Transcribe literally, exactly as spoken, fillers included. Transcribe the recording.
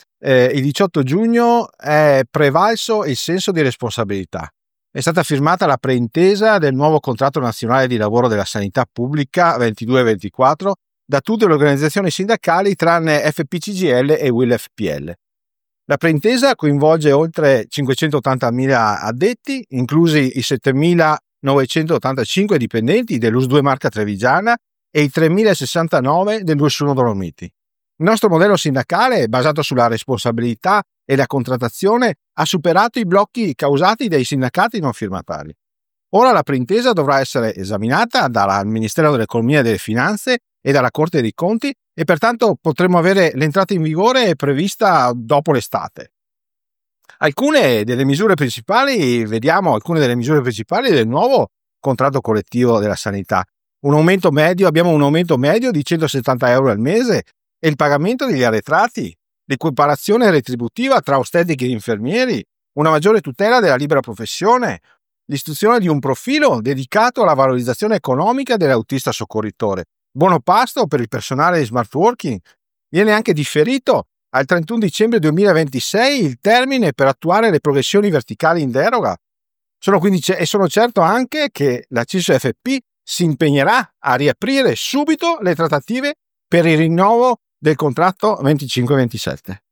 eh, il diciotto giugno è prevalso il senso di responsabilità. È stata firmata la preintesa del nuovo contratto nazionale di lavoro della sanità pubblica ventidue ventiquattro da tutte le organizzazioni sindacali tranne F P C G I L e U I L F P L. La preintesa coinvolge oltre cinquecentottantamila addetti, inclusi i settemila novecentottantacinque dipendenti dell'U S due Marca Trevigiana e i tremilasessantanove dell'U S uno Dolomiti. Il nostro modello sindacale, basato sulla responsabilità e la contrattazione, ha superato i blocchi causati dai sindacati non firmatari. Ora la preintesa dovrà essere esaminata dal Ministero dell'Economia e delle Finanze e dalla Corte dei Conti e pertanto potremo avere l'entrata in vigore prevista dopo l'estate. Alcune delle misure principali, vediamo alcune delle misure principali del nuovo contratto collettivo della sanità. Un aumento medio, abbiamo un aumento medio di centosettanta euro al mese e il pagamento degli arretrati, l'equiparazione retributiva tra ostetiche e infermieri, una maggiore tutela della libera professione, l'istituzione di un profilo dedicato alla valorizzazione economica dell'autista soccorritore, buono pasto per il personale di smart working. Viene anche differito al trentuno dicembre duemilaventisei il termine per attuare le progressioni verticali in deroga. Sono quindi e sono certo anche che la C I S F P si impegnerà a riaprire subito le trattative per il rinnovo del contratto venticinque ventisette.